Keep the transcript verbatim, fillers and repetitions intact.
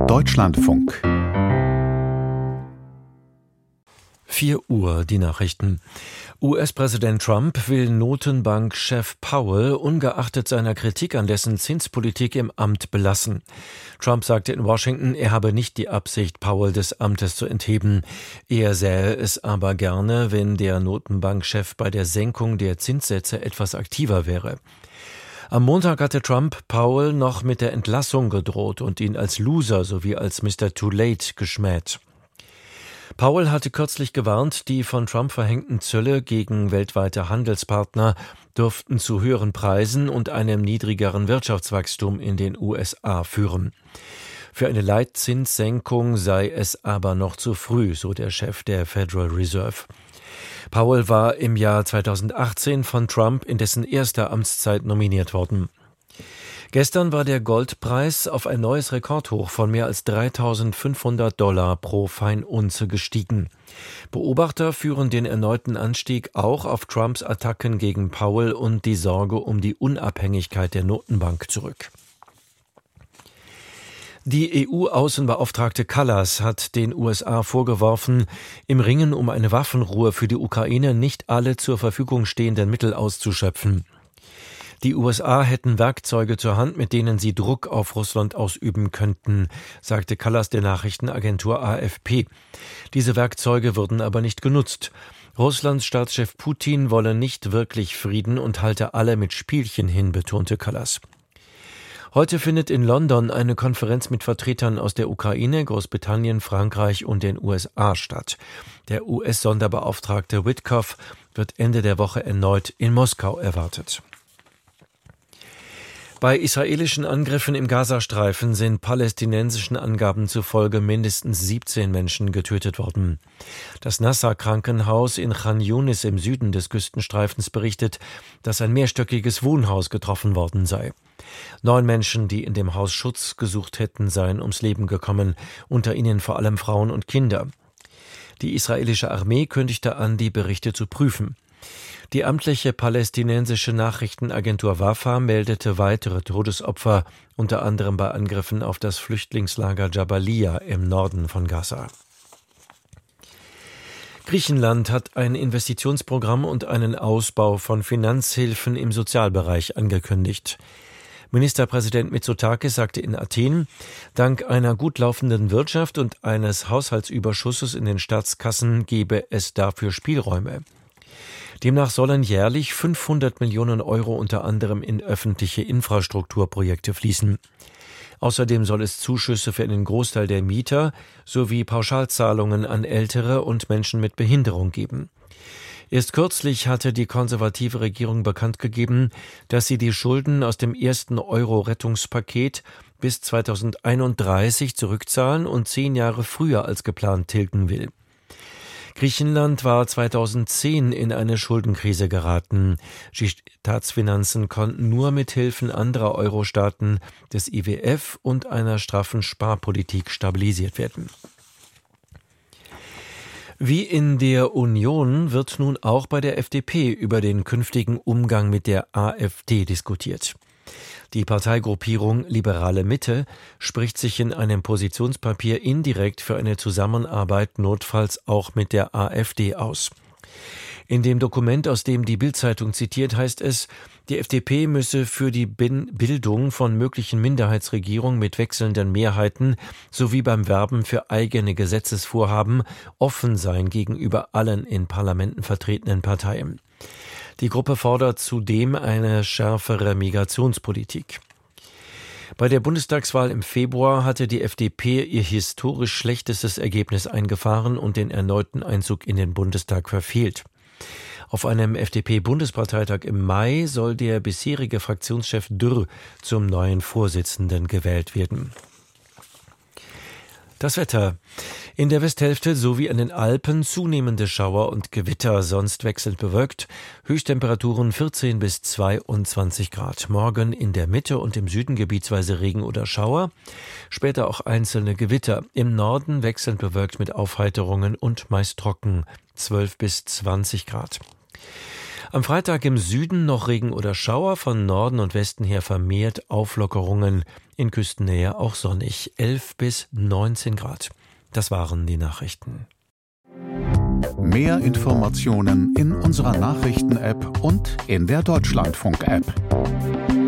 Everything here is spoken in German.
Deutschlandfunk. vier Uhr, die Nachrichten. U S-Präsident Trump will Notenbankchef Powell ungeachtet seiner Kritik an dessen Zinspolitik im Amt belassen. Trump sagte in Washington, er habe nicht die Absicht, Powell des Amtes zu entheben. Er sähe es aber gerne, wenn der Notenbankchef bei der Senkung der Zinssätze etwas aktiver wäre. Am Montag hatte Trump Powell noch mit der Entlassung gedroht und ihn als Loser sowie als Mister Too Late geschmäht. Powell hatte kürzlich gewarnt, die von Trump verhängten Zölle gegen weltweite Handelspartner dürften zu höheren Preisen und einem niedrigeren Wirtschaftswachstum in den U S A führen. Für eine Leitzinssenkung sei es aber noch zu früh, so der Chef der Federal Reserve. Powell war im Jahr zweitausendachtzehn von Trump in dessen erster Amtszeit nominiert worden. Gestern war der Goldpreis auf ein neues Rekordhoch von mehr als dreitausendfünfhundert Dollar pro Feinunze gestiegen. Beobachter führen den erneuten Anstieg auch auf Trumps Attacken gegen Powell und die Sorge um die Unabhängigkeit der Notenbank zurück. Die E U-Außenbeauftragte Kallas hat den U S A vorgeworfen, im Ringen um eine Waffenruhe für die Ukraine nicht alle zur Verfügung stehenden Mittel auszuschöpfen. Die U S A hätten Werkzeuge zur Hand, mit denen sie Druck auf Russland ausüben könnten, sagte Kallas der Nachrichtenagentur A F P. Diese Werkzeuge würden aber nicht genutzt. Russlands Staatschef Putin wolle nicht wirklich Frieden und halte alle mit Spielchen hin, betonte Kallas. Heute findet in London eine Konferenz mit Vertretern aus der Ukraine, Großbritannien, Frankreich und den U S A statt. Der U S-Sonderbeauftragte Witkoff wird Ende der Woche erneut in Moskau erwartet. Bei israelischen Angriffen im Gazastreifen sind palästinensischen Angaben zufolge mindestens siebzehn Menschen getötet worden. Das Nasser-Krankenhaus in Chan Yunis im Süden des Küstenstreifens berichtet, dass ein mehrstöckiges Wohnhaus getroffen worden sei. Neun Menschen, die in dem Haus Schutz gesucht hätten, seien ums Leben gekommen, unter ihnen vor allem Frauen und Kinder. Die israelische Armee kündigte an, die Berichte zu prüfen. Die amtliche palästinensische Nachrichtenagentur Wafa meldete weitere Todesopfer, unter anderem bei Angriffen auf das Flüchtlingslager Jabalia im Norden von Gaza. Griechenland hat ein Investitionsprogramm und einen Ausbau von Finanzhilfen im Sozialbereich angekündigt. Ministerpräsident Mitsotakis sagte in Athen, dank einer gut laufenden Wirtschaft und eines Haushaltsüberschusses in den Staatskassen gebe es dafür Spielräume. Demnach sollen jährlich fünfhundert Millionen Euro unter anderem in öffentliche Infrastrukturprojekte fließen. Außerdem soll es Zuschüsse für einen Großteil der Mieter sowie Pauschalzahlungen an Ältere und Menschen mit Behinderung geben. Erst kürzlich hatte die konservative Regierung bekannt gegeben, dass sie die Schulden aus dem ersten Euro-Rettungspaket bis zweitausendeinunddreißig zurückzahlen und zehn Jahre früher als geplant tilgen will. Griechenland war zweitausendzehn in eine Schuldenkrise geraten. Die Staatsfinanzen konnten nur mit Hilfen anderer Euro-Staaten, des I W F und einer straffen Sparpolitik stabilisiert werden. Wie in der Union wird nun auch bei der F D P über den künftigen Umgang mit der AfD diskutiert. Die Parteigruppierung Liberale Mitte spricht sich in einem Positionspapier indirekt für eine Zusammenarbeit notfalls auch mit der AfD aus. In dem Dokument, aus dem die Bild-Zeitung zitiert, heißt es, die F D P müsse für die Bildung von möglichen Minderheitsregierungen mit wechselnden Mehrheiten sowie beim Werben für eigene Gesetzesvorhaben offen sein gegenüber allen in Parlamenten vertretenen Parteien. Die Gruppe fordert zudem eine schärfere Migrationspolitik. Bei der Bundestagswahl im Februar hatte die F D P ihr historisch schlechtestes Ergebnis eingefahren und den erneuten Einzug in den Bundestag verfehlt. Auf einem F D P-Bundesparteitag im Mai soll der bisherige Fraktionschef Dürr zum neuen Vorsitzenden gewählt werden. Das Wetter. In der Westhälfte sowie an den Alpen zunehmende Schauer und Gewitter, sonst wechselnd bewölkt. Höchsttemperaturen vierzehn bis zweiundzwanzig Grad. Morgen in der Mitte und im Süden gebietsweise Regen oder Schauer. Später auch einzelne Gewitter. Im Norden wechselnd bewölkt mit Aufheiterungen und meist trocken. zwölf bis zwanzig Grad. Am Freitag im Süden noch Regen oder Schauer, von Norden und Westen her vermehrt Auflockerungen, in Küstennähe auch sonnig, elf bis neunzehn Grad. Das waren die Nachrichten. Mehr Informationen in unserer Nachrichten-App und in der Deutschlandfunk-App.